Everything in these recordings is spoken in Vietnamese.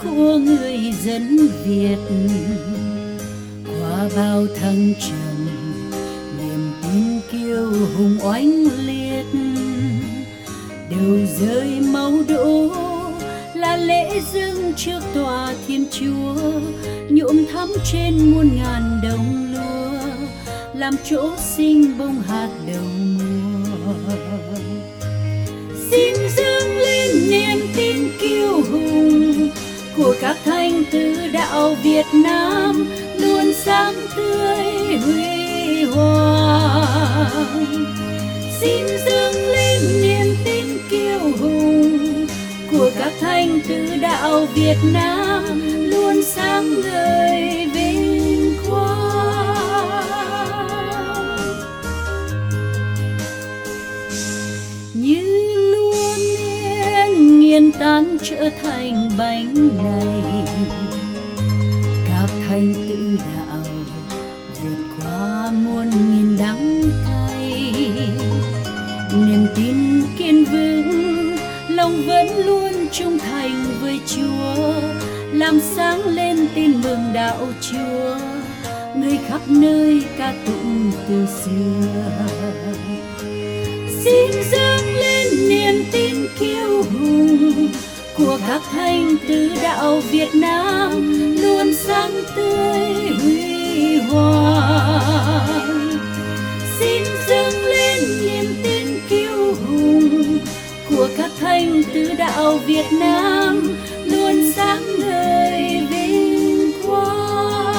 của người dân Việt. Qua bao thăng trầm, niềm tin kiêu hùng oanh liệt, đều rơi máu đổ là lễ dâng trước tòa Thiên Chúa, nhuộm thắm trên muôn ngàn đồng lúa, làm chỗ sinh bông hạt đầu mùa. Xin dâng lên niềm tin kiêu hùng của các thánh tử đạo Việt Nam, luôn sáng tươi huy hoàng. Xin dâng lên niềm tin kiêu hùng của các thánh tử đạo Việt Nam, luôn sáng ngời vinh quang. Như lúa miên nghiền tan trở thành bánh này, các thánh tử đạo vượt qua muôn nghìn đắng cay. Niềm tin kiên vững, lòng vẫn luôn trung thành với Chúa, làm sáng lên tin mừng đạo Chúa, người khắp nơi ca tụng từ xưa. Xin dâng lên niềm tin kiêu hùng của các thánh tử đạo Việt Nam, luôn sáng tươi huy hoàng. Xin dâng lên niềm tin kiêu hùng của các thánh tử đạo Việt Nam, luôn sáng ngời vinh quang.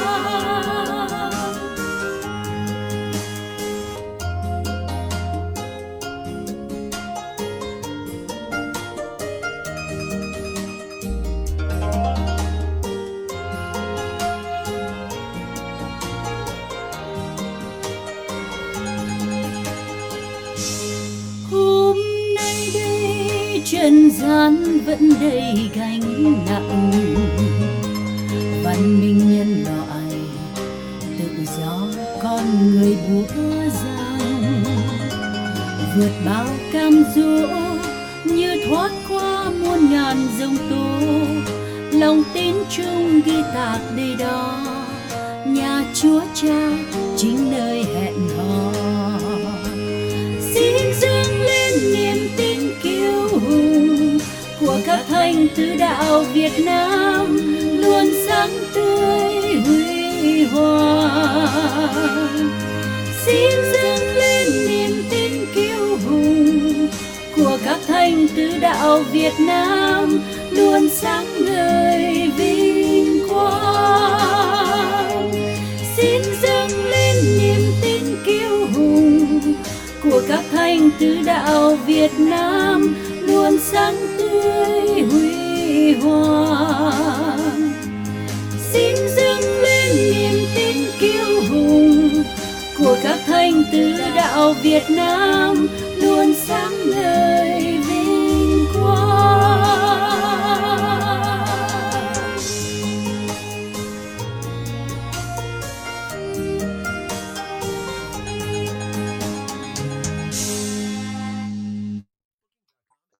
Trần gian vẫn đầy gánh nặng, văn minh nhân loại tự do con người búa giang, vượt bao cam dỗ như thoát qua muôn ngàn giông tố. Lòng tin chung ghi tạc đây đó, nhà Chúa Cha chính nơi hẹn hò. Xin dâng lên niềm tin kiêu hùng của các thánh tử đạo Việt Nam, luôn sáng tươi huy hoàng. Xin dâng lên niềm tin kiêu hùng của các thánh tử đạo Việt Nam, luôn sáng ngời vinh quang. Xin dâng lên niềm tin kiêu hùng của các thánh tử đạo Việt Nam, luôn sáng tươi huy hoàng. Xin dâng lên niềm tin kiêu hùng của các thánh tử đạo Việt Nam,